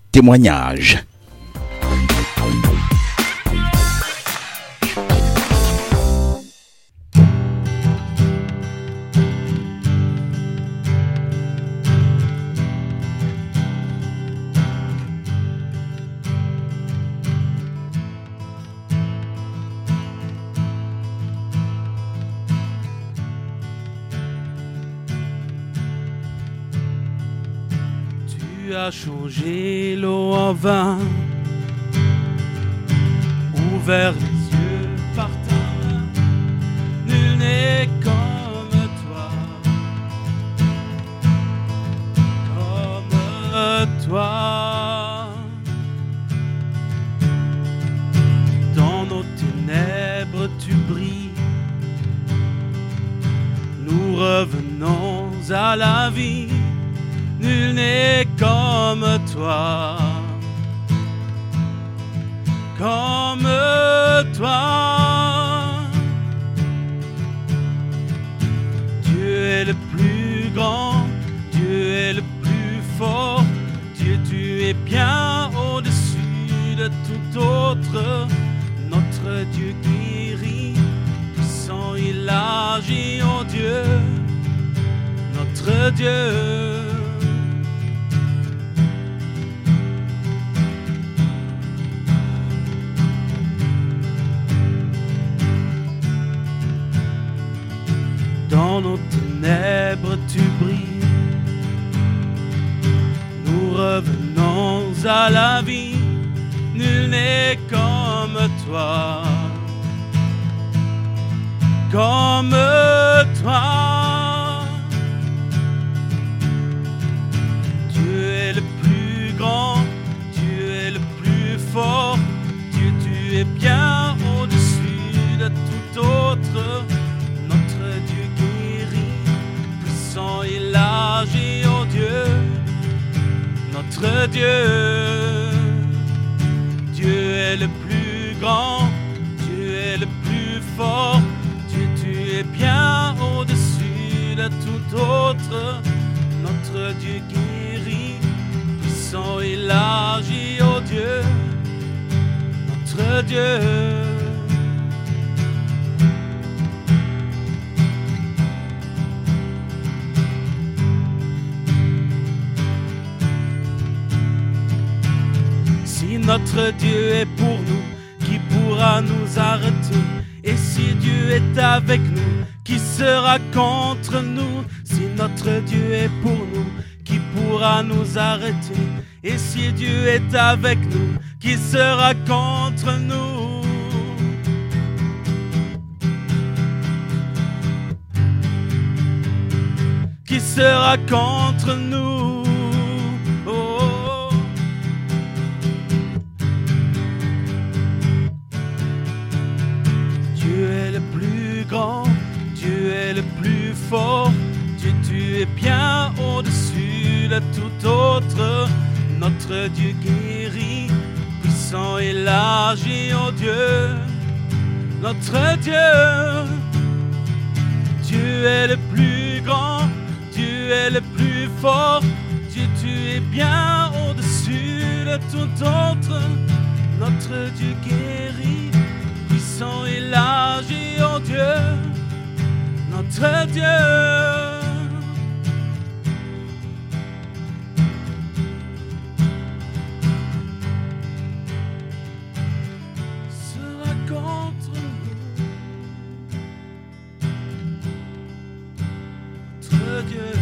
témoignage. Tu as changé l'eau en vin, ouvert les yeux par ta main. Nul n'est comme toi, comme toi. Dans nos ténèbres tu brilles, nous revenons à la vie. Nul n'est comme toi, comme toi. Dieu est le plus grand, Dieu est le plus fort. Dieu, tu es bien au-dessus de tout autre. Notre Dieu guérit, puissant il agit, oh Dieu, notre Dieu. Dans nos ténèbres tu brilles, nous revenons à la vie. Nul n'est comme toi, comme toi. Dieu est le plus grand, Dieu est le plus fort. Dieu, tu es bien au-dessus de tout autre. Il agit, oh Dieu, notre Dieu. Dieu est le plus grand, Dieu est le plus fort. Dieu, tu es bien au-dessus de tout autre. Notre Dieu guérit, puissant il agit, oh Dieu, notre Dieu. Si notre Dieu est pour nous, qui pourra nous arrêter? Et si Dieu est avec nous, qui sera contre nous? Si notre Dieu est pour nous, qui pourra nous arrêter? Et si Dieu est avec nous, qui sera contre nous? Qui sera contre nous? Dieu est le plus fort. Dieu, tu es bien au-dessus de tout autre. Notre Dieu guérit, puissant il agit, oh Dieu, notre Dieu. Dieu est le plus grand, Dieu est le plus fort. Dieu, tu es bien au-dessus de tout autre. Notre Dieu guérit, puissant il agit, oh Dieu, notre Dieu. Sera contre nous, notre Dieu.